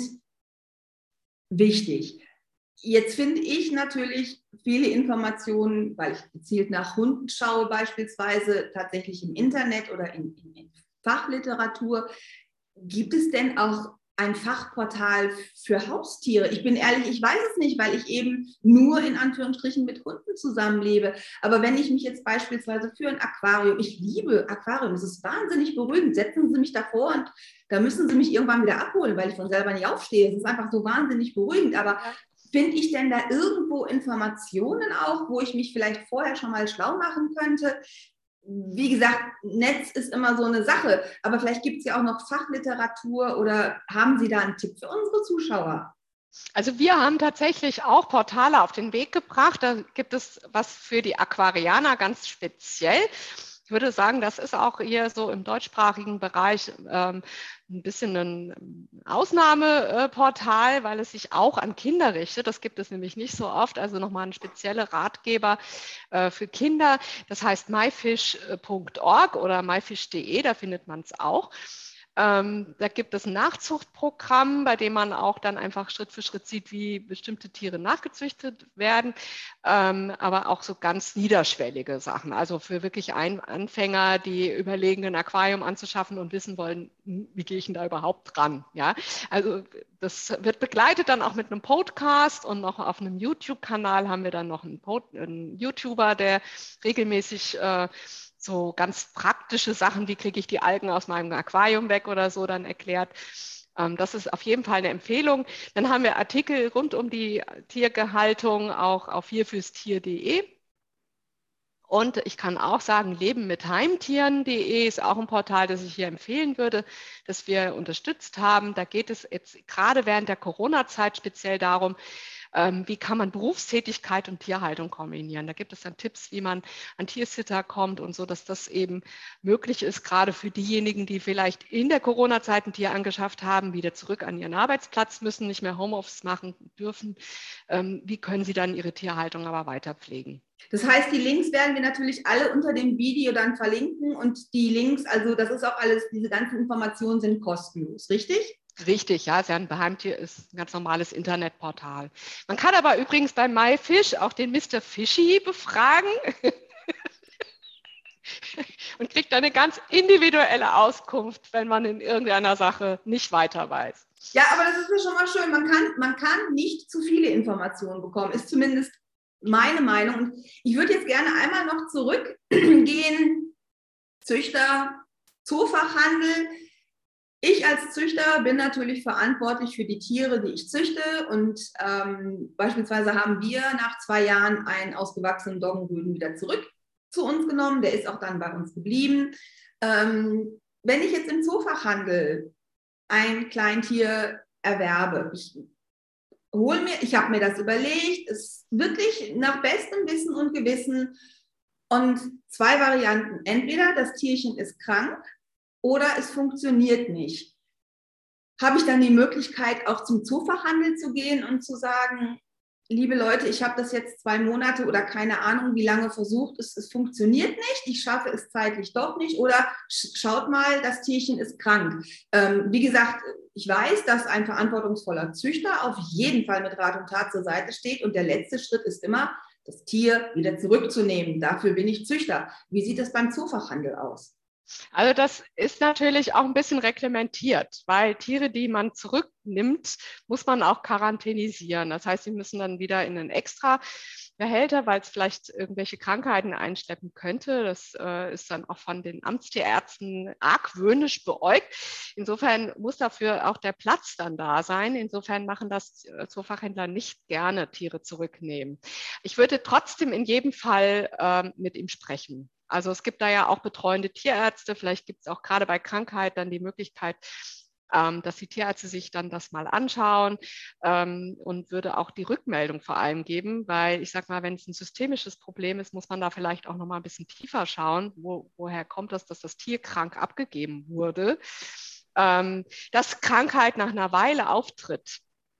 wichtig. Jetzt finde ich natürlich viele Informationen, weil ich gezielt nach Hunden schaue, beispielsweise tatsächlich im Internet oder in, in, in Fachliteratur. Gibt es denn auch ein Fachportal für Haustiere? Ich bin ehrlich, ich weiß es nicht, weil ich eben nur in Anführungsstrichen mit Hunden zusammenlebe. Aber wenn ich mich jetzt beispielsweise für ein Aquarium, ich liebe Aquarium, es ist wahnsinnig beruhigend, setzen Sie mich davor und da müssen Sie mich irgendwann wieder abholen, weil ich von selber nicht aufstehe. Es ist einfach so wahnsinnig beruhigend. Aber ja, finde ich denn da irgendwo Informationen auch, wo ich mich vielleicht vorher schon mal schlau machen könnte? Wie gesagt, Netz ist immer so eine Sache, aber vielleicht gibt es ja auch noch Fachliteratur oder haben Sie da einen Tipp für unsere Zuschauer? Also wir haben tatsächlich auch Portale auf den Weg gebracht. Da gibt es was für die Aquarianer ganz speziell. Ich würde sagen, das ist auch hier so im deutschsprachigen Bereich ähm, ein bisschen ein Ausnahmeportal, weil es sich auch an Kinder richtet. Das gibt es nämlich nicht so oft. Also nochmal ein spezieller Ratgeber äh, für Kinder. Das heißt myfish punkt org oder myfish punkt de, da findet man es auch. Ähm, da gibt es ein Nachzuchtprogramm, bei dem man auch dann einfach Schritt für Schritt sieht, wie bestimmte Tiere nachgezüchtet werden, ähm, aber auch so ganz niederschwellige Sachen. Also für wirklich ein Anfänger, die überlegen, ein Aquarium anzuschaffen und wissen wollen, wie gehe ich denn da überhaupt dran? Ja? Also das wird begleitet dann auch mit einem Podcast und noch auf einem YouTube-Kanal haben wir dann noch einen, Pod einen YouTuber, der regelmäßig äh, so ganz praktische Sachen, wie kriege ich die Algen aus meinem Aquarium weg oder so, dann erklärt. Das ist auf jeden Fall eine Empfehlung. Dann haben wir Artikel rund um die Tiergehaltung auch auf vierfüßtier punkt de. Und ich kann auch sagen, leben mit heimtieren punkt de ist auch ein Portal, das ich hier empfehlen würde, das wir unterstützt haben. Da geht es jetzt gerade während der Corona-Zeit speziell darum, wie kann man Berufstätigkeit und Tierhaltung kombinieren. Da gibt es dann Tipps, wie man an Tiersitter kommt und so, dass das eben möglich ist, gerade für diejenigen, die vielleicht in der Corona-Zeit ein Tier angeschafft haben, wieder zurück an ihren Arbeitsplatz müssen, nicht mehr Homeoffice machen dürfen. Wie können sie dann ihre Tierhaltung aber weiter pflegen? Das heißt, die Links werden wir natürlich alle unter dem Video dann verlinken und die Links, also das ist auch alles, diese ganzen Informationen sind kostenlos, richtig? Richtig, ja, Sein Heimtier ist ein ganz normales Internetportal. Man kann aber übrigens bei MyFish auch den Mister Fishy befragen und kriegt eine ganz individuelle Auskunft, wenn man in irgendeiner Sache nicht weiter weiß. Ja, aber das ist ja schon mal schön. Man kann, man kann nicht zu viele Informationen bekommen, ist zumindest meine Meinung. Und ich würde jetzt gerne einmal noch zurückgehen, Züchter, Zoofachhandel. Ich als Züchter bin natürlich verantwortlich für die Tiere, die ich züchte. Und ähm, beispielsweise haben wir nach zwei Jahren einen ausgewachsenen Doggenrüden wieder zurück zu uns genommen. Der ist auch dann bei uns geblieben. Ähm, wenn ich jetzt im Zoofachhandel ein Kleintier erwerbe, ich hol mir, ich habe mir das überlegt, ist wirklich nach bestem Wissen und Gewissen und zwei Varianten. Entweder das Tierchen ist krank oder es funktioniert nicht. Habe ich dann die Möglichkeit, auch zum Zoofachhandel zu gehen und zu sagen, liebe Leute, ich habe das jetzt zwei Monate oder keine Ahnung, wie lange versucht, es, es funktioniert nicht, ich schaffe es zeitlich doch nicht oder schaut mal, das Tierchen ist krank. Ähm, wie gesagt, ich weiß, dass ein verantwortungsvoller Züchter auf jeden Fall mit Rat und Tat zur Seite steht und der letzte Schritt ist immer, das Tier wieder zurückzunehmen. Dafür bin ich Züchter. Wie sieht es beim Zoofachhandel aus? Also das ist natürlich auch ein bisschen reglementiert, weil Tiere, die man zurücknimmt, muss man auch quarantänisieren. Das heißt, sie müssen dann wieder in einen extra Behälter, weil es vielleicht irgendwelche Krankheiten einschleppen könnte. Das äh, ist dann auch von den Amtstierärzten argwöhnisch beäugt. Insofern muss dafür auch der Platz dann da sein. Insofern machen das Zoofachhändler nicht gerne, Tiere zurücknehmen. Ich würde trotzdem in jedem Fall äh, mit ihm sprechen. Also es gibt da ja auch betreuende Tierärzte. Vielleicht gibt es auch gerade bei Krankheit dann die Möglichkeit, ähm, dass die Tierärzte sich dann das mal anschauen ähm, und würde auch die Rückmeldung vor allem geben, weil ich sage mal, wenn es ein systemisches Problem ist, muss man da vielleicht auch noch mal ein bisschen tiefer schauen, wo, woher kommt das, dass das Tier krank abgegeben wurde. Ähm, dass Krankheit nach einer Weile auftritt,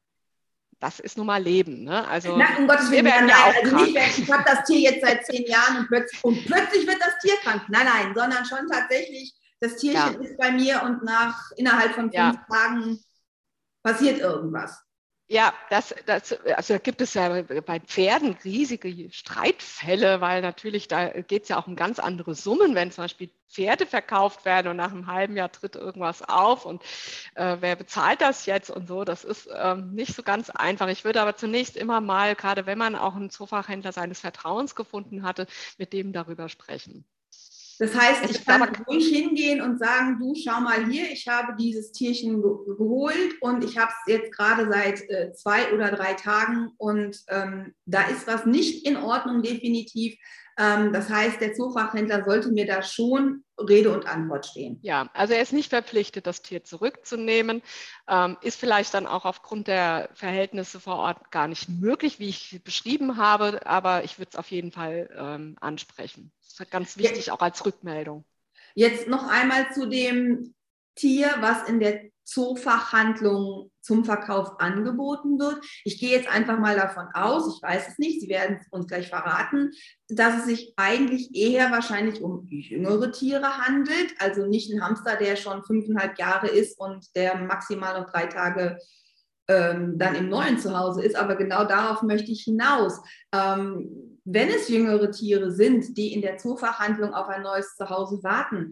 das ist nun mal Leben. Ne? Also Nein, um Gottes wir Willen, werden nein, ja auch also krank. nicht, ich habe das Tier jetzt seit zehn Jahren und plötzlich, und plötzlich wird das Tier krank. Nein, nein, sondern schon tatsächlich, das Tierchen Ja. ist bei mir und nach innerhalb von fünf Ja. Tagen passiert irgendwas. Ja, das, das, also da gibt es ja bei Pferden riesige Streitfälle, weil natürlich da geht es ja auch um ganz andere Summen, wenn zum Beispiel Pferde verkauft werden und nach einem halben Jahr tritt irgendwas auf und äh, wer bezahlt das jetzt und so, das ist ähm, nicht so ganz einfach. Ich würde aber zunächst immer mal, gerade wenn man auch einen Zoofachhändler seines Vertrauens gefunden hatte, mit dem darüber sprechen. Das heißt, Es ich ist aber kann ruhig hingehen und sagen, du, schau mal hier, ich habe dieses Tierchen ge geholt und ich habe es jetzt gerade seit äh, zwei oder drei Tagen und ähm, da ist was nicht in Ordnung, definitiv. Ähm, das heißt, der Zoofachhändler sollte mir da schon Rede und Antwort stehen. Ja, also er ist nicht verpflichtet, das Tier zurückzunehmen, ähm, ist vielleicht dann auch aufgrund der Verhältnisse vor Ort gar nicht möglich, wie ich beschrieben habe, aber ich würde es auf jeden Fall ähm, ansprechen. Das ist ganz wichtig, auch als Rückmeldung. Jetzt noch einmal zu dem Tier, was in der Zoofachhandlung zum Verkauf angeboten wird. Ich gehe jetzt einfach mal davon aus, ich weiß es nicht, Sie werden es uns gleich verraten, dass es sich eigentlich eher wahrscheinlich um jüngere Tiere handelt, also nicht ein Hamster, der schon fünfeinhalb Jahre ist und der maximal noch drei Tage ähm, dann im neuen Zuhause ist, aber genau darauf möchte ich hinaus. Ähm, wenn es jüngere Tiere sind, die in der Zoofachhandlung auf ein neues Zuhause warten,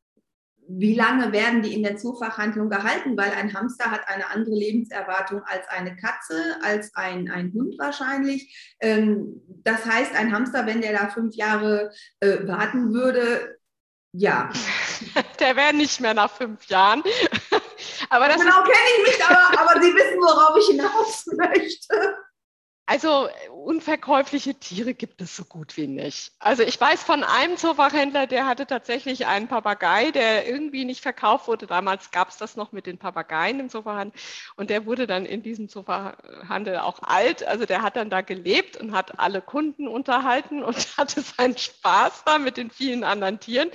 wie lange werden die in der Zoofachhandlung gehalten? Weil ein Hamster hat eine andere Lebenserwartung als eine Katze, als ein, ein Hund wahrscheinlich. Ähm, das heißt, ein Hamster, wenn der da fünf Jahre äh, warten würde, ja. Der wäre nicht mehr nach fünf Jahren. Aber das genau kenne ich mich, aber, aber Sie wissen, worauf ich hinaus möchte. Also unverkäufliche Tiere gibt es so gut wie nicht. Also ich weiß von einem Zoofachhändler, der hatte tatsächlich einen Papagei, der irgendwie nicht verkauft wurde. Damals gab es das noch mit den Papageien im Zoofachhandel und der wurde dann in diesem Zoofachhandel auch alt. Also der hat dann da gelebt und hat alle Kunden unterhalten und hatte seinen Spaß da mit den vielen anderen Tieren.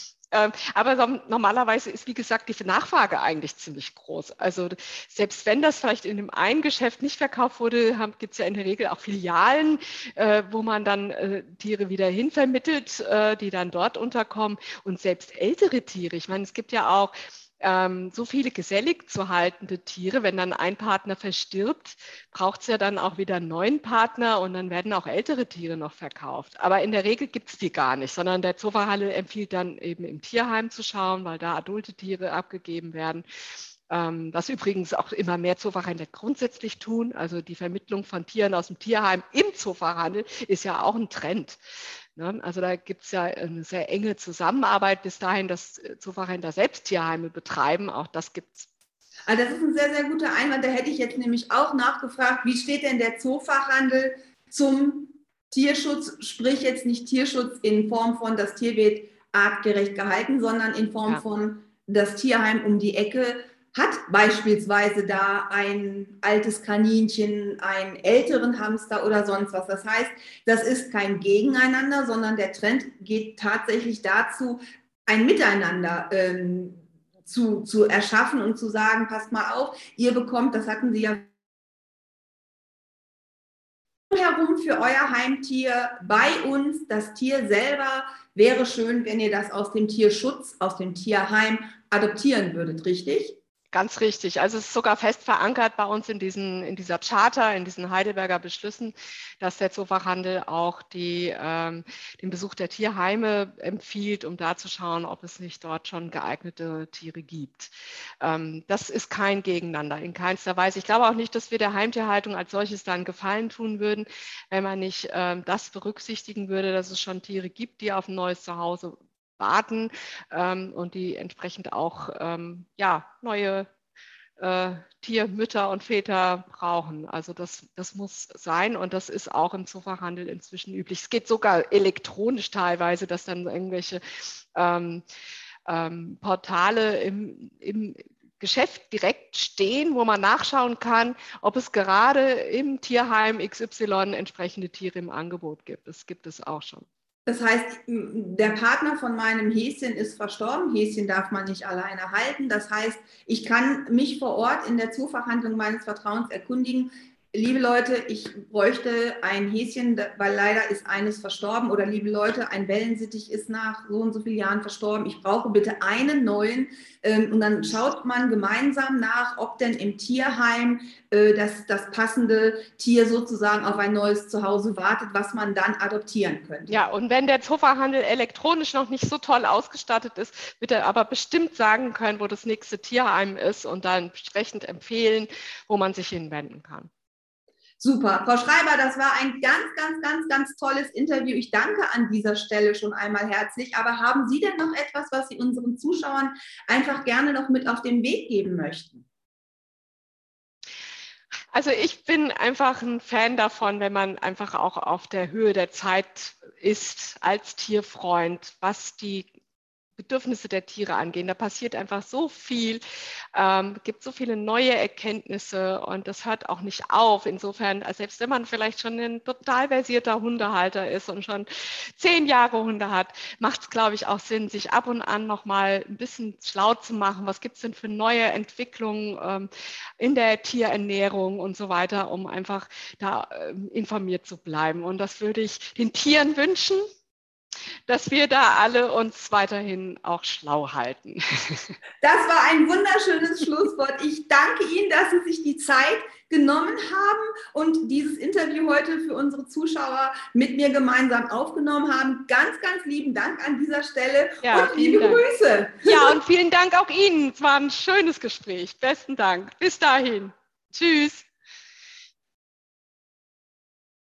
Aber normalerweise ist, wie gesagt, die Nachfrage eigentlich ziemlich groß. Also selbst wenn das vielleicht in dem einen Geschäft nicht verkauft wurde, gibt es ja in der Regel auch Filialen, äh, wo man dann äh, Tiere wieder hinvermittelt, äh, die dann dort unterkommen. Und selbst ältere Tiere, ich meine, es gibt ja auch ähm, so viele gesellig zu haltende Tiere, wenn dann ein Partner verstirbt, braucht es ja dann auch wieder einen neuen Partner und dann werden auch ältere Tiere noch verkauft. Aber in der Regel gibt es die gar nicht, sondern der Zoofachhandel empfiehlt dann eben im Tierheim zu schauen, weil da adulte Tiere abgegeben werden. Ähm, was übrigens auch immer mehr Zoofachhändler grundsätzlich tun. Also die Vermittlung von Tieren aus dem Tierheim im Zoofachhandel ist ja auch ein Trend. Ne? Also da gibt es ja eine sehr enge Zusammenarbeit bis dahin, dass Zoofachhändler selbst Tierheime betreiben. Auch das gibt es. Also das ist ein sehr, sehr guter Einwand. Da hätte ich jetzt nämlich auch nachgefragt, wie steht denn der Zoofachhandel zum Tierschutz? Sprich jetzt nicht Tierschutz in Form von, das Tier wird artgerecht gehalten, sondern in Form ja. von, das Tierheim um die Ecke hat beispielsweise da ein altes Kaninchen, einen älteren Hamster oder sonst was. Das heißt, das ist kein Gegeneinander, sondern der Trend geht tatsächlich dazu, ein Miteinander ähm, zu, zu erschaffen und zu sagen, passt mal auf, ihr bekommt, das hatten Sie ja herum für euer Heimtier bei uns, das Tier selber, wäre schön, wenn ihr das aus dem Tierschutz, aus dem Tierheim adoptieren würdet, richtig? Ganz richtig. Also es ist sogar fest verankert bei uns in, diesen, in dieser Charta, in diesen Heidelberger Beschlüssen, dass der Zoofachhandel auch die, ähm, den Besuch der Tierheime empfiehlt, um da zu schauen, ob es nicht dort schon geeignete Tiere gibt. Ähm, das ist kein Gegeneinander, in keinster Weise. Ich glaube auch nicht, dass wir der Heimtierhaltung als solches dann Gefallen tun würden, wenn man nicht ähm, das berücksichtigen würde, dass es schon Tiere gibt, die auf ein neues Zuhause warten ähm, und die entsprechend auch ähm, ja, neue äh, Tiermütter und Väter brauchen. Also das, das muss sein und das ist auch im Zoofachhandel inzwischen üblich. Es geht sogar elektronisch teilweise, dass dann irgendwelche ähm, ähm, Portale im, im Geschäft direkt stehen, wo man nachschauen kann, ob es gerade im Tierheim X Y entsprechende Tiere im Angebot gibt. Das gibt es auch schon. Das heißt, der Partner von meinem Häschen ist verstorben. Häschen darf man nicht alleine halten. Das heißt, ich kann mich vor Ort in der Zoofachhandlung meines Vertrauens erkundigen. Liebe Leute, ich bräuchte ein Häschen, weil leider ist eines verstorben. Oder liebe Leute, ein Wellensittich ist nach so und so vielen Jahren verstorben. Ich brauche bitte einen neuen. Und dann schaut man gemeinsam nach, ob denn im Tierheim das, das passende Tier sozusagen auf ein neues Zuhause wartet, was man dann adoptieren könnte. Ja, und wenn der Zoofachhandel elektronisch noch nicht so toll ausgestattet ist, wird er aber bestimmt sagen können, wo das nächste Tierheim ist und dann entsprechend empfehlen, wo man sich hinwenden kann. Super. Frau Schreiber, das war ein ganz, ganz, ganz, ganz tolles Interview. Ich danke an dieser Stelle schon einmal herzlich. Aber haben Sie denn noch etwas, was Sie unseren Zuschauern einfach gerne noch mit auf den Weg geben möchten? Also ich bin einfach ein Fan davon, wenn man einfach auch auf der Höhe der Zeit ist als Tierfreund, was die Bedürfnisse der Tiere angehen. Da passiert einfach so viel, ähm, gibt so viele neue Erkenntnisse und das hört auch nicht auf. Insofern, also selbst wenn man vielleicht schon ein total versierter Hundehalter ist und schon zehn Jahre Hunde hat, macht es, glaube ich, auch Sinn, sich ab und an nochmal ein bisschen schlau zu machen. Was gibt es denn für neue Entwicklungen ähm, in der Tierernährung und so weiter, um einfach da ähm, informiert zu bleiben. Und das würde ich den Tieren wünschen, dass wir da alle uns weiterhin auch schlau halten. Das war ein wunderschönes Schlusswort. Ich danke Ihnen, dass Sie sich die Zeit genommen haben und dieses Interview heute für unsere Zuschauer mit mir gemeinsam aufgenommen haben. Ganz, ganz lieben Dank an dieser Stelle ja, und liebe Dank. Grüße. Ja, und vielen Dank auch Ihnen. Es war ein schönes Gespräch. Besten Dank. Bis dahin. Tschüss.